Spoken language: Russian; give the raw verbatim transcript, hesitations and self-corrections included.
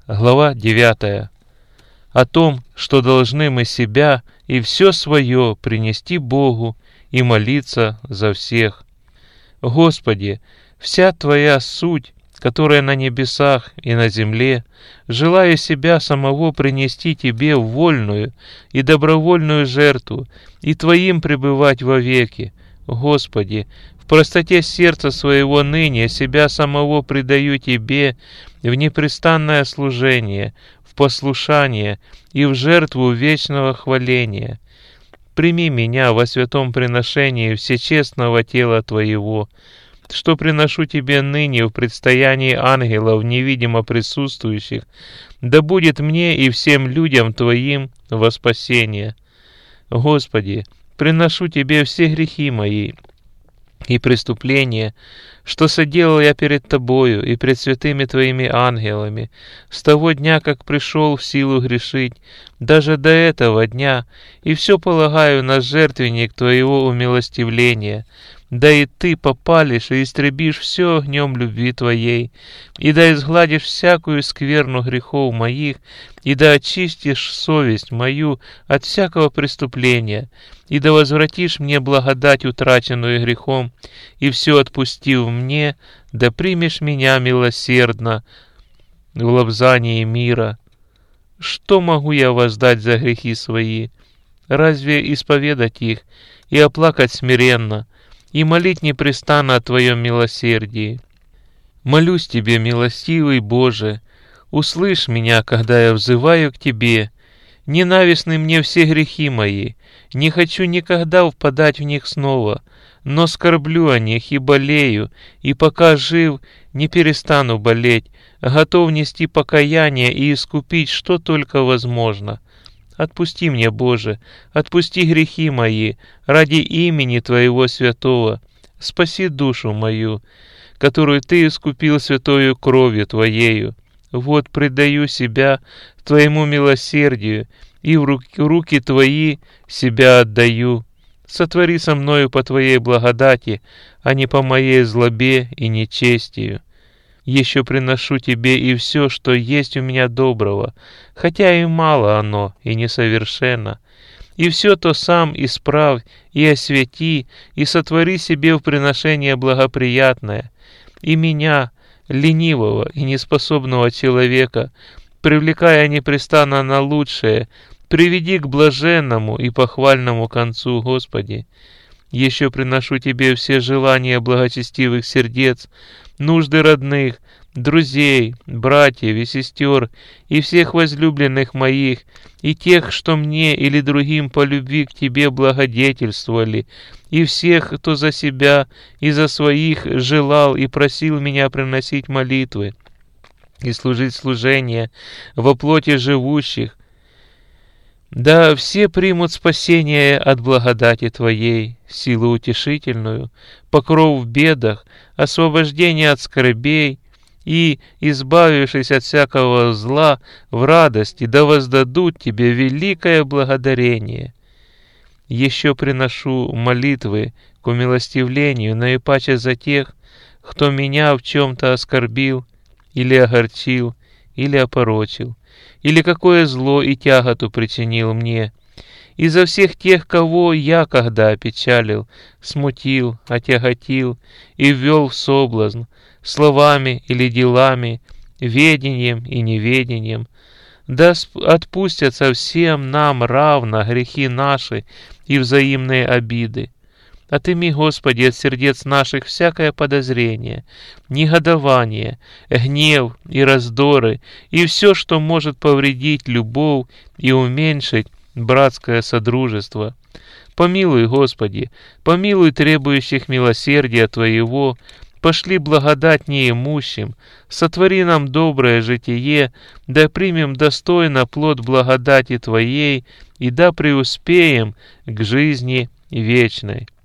глава девятая. О том, что должны мы себя и все свое принести Богу и молиться за всех. Господи, вся Твоя суть, которая на небесах и на земле, желаю себя самого принести Тебе в вольную и добровольную жертву, и Твоим пребывать вовеки. Господи, в простоте сердца своего ныне себя самого предаю Тебе в непрестанное служение, в послушание и в жертву вечного хваления. Прими меня во святом приношении всечестного тела Твоего, что приношу Тебе ныне в предстоянии ангелов, невидимо присутствующих, да будет мне и всем людям Твоим во спасение. Господи, приношу Тебе все грехи мои и преступления, что соделал я перед Тобою и пред святыми Твоими ангелами, с того дня, как пришел в силу грешить, даже до этого дня, и все полагаю на жертвенник Твоего умилостивления. Да и Ты попалишь и истребишь все огнем любви Твоей, и да изгладишь всякую скверну грехов моих, и да очистишь совесть мою от всякого преступления, и да возвратишь мне благодать, утраченную грехом, и все отпустив мне, да примешь меня милосердно в лобзании мира. Что могу я воздать за грехи свои? Разве исповедать их и оплакать смиренно, и молить непрестанно о Твоем милосердии? Молюсь Тебе, милостивый Боже, услышь меня, когда я взываю к Тебе. Ненавистны мне все грехи мои, не хочу никогда впадать в них снова, но скорблю о них и болею, и пока жив, не перестану болеть, готов нести покаяние и искупить, что только возможно. Отпусти мне, Боже, отпусти грехи мои ради имени Твоего святого. Спаси душу мою, которую Ты искупил святою кровью Твоею. Вот предаю себя Твоему милосердию, и в руки, руки Твои себя отдаю. Сотвори со мною по Твоей благодати, а не по моей злобе и нечестию. Еще приношу Тебе и все, что есть у меня доброго, хотя и мало оно, и несовершенно. И все то сам исправь, и освети, и сотвори себе в приношение благоприятное. И меня, ленивого и неспособного человека, привлекая непрестанно на лучшее, приведи к блаженному и похвальному концу, Господи. Еще приношу Тебе все желания благочестивых сердец, нужды родных, друзей, братьев и сестер, и всех возлюбленных моих, и тех, что мне или другим по любви к Тебе благодетельствовали, и всех, кто за себя и за своих желал и просил меня приносить молитвы и служить служение во плоти живущих. Да все примут спасение от благодати Твоей, силу утешительную, покров в бедах, освобождение от скорбей, и, избавившись от всякого зла, в радости да воздадут Тебе великое благодарение. Еще приношу молитвы к умилостивлению наипаче за тех, кто меня в чем-то оскорбил, или огорчил, или опорочил, или какое зло и тяготу причинил мне, и за всех тех, кого я когда опечалил, смутил, отяготил и ввел в соблазн, словами или делами, ведением и неведением. Да отпустятся всем нам равно грехи наши и взаимные обиды. Отыми, Господи, от сердец наших всякое подозрение, негодование, гнев и раздоры, и все, что может повредить любовь и уменьшить братское содружество. Помилуй, Господи, помилуй требующих милосердия Твоего, пошли благодать неимущим, сотвори нам доброе житие, да примем достойно плод благодати Твоей, и да преуспеем к жизни вечной.